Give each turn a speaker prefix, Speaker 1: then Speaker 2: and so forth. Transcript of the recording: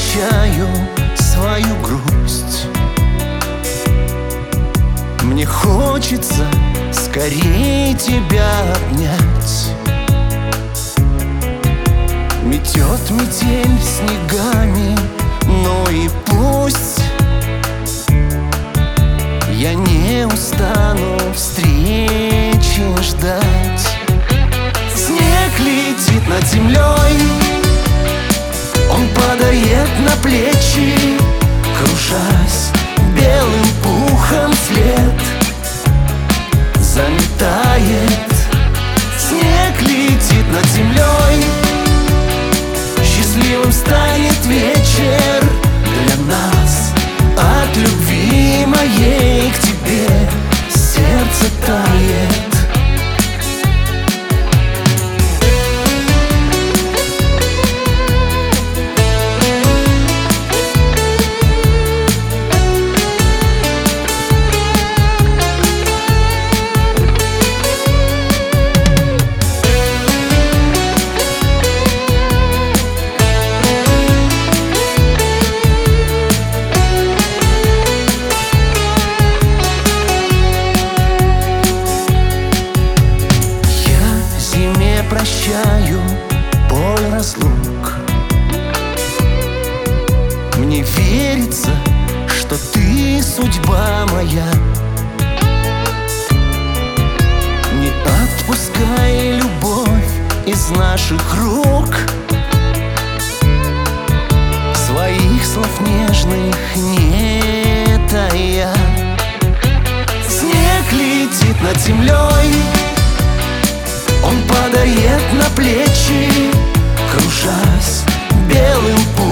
Speaker 1: прощаю свою грусть. Мне хочется скорее тебя обнять. Метет метель снегами, ну и пусть. Я не устану встречи ждать. Снег летит над землей, он падает на плечи, кружась белым пухом след заметает. Снег летит над землей, счастливым станет вечер для нас. От любви моей к тебе сердце тает. Прощаю боль разлук. Мне верится, что ты судьба моя. Не отпускай любовь из наших рук. Своих слов нежных не тая. Снег летит над землей, он падает на плечи, кружась белым пухом.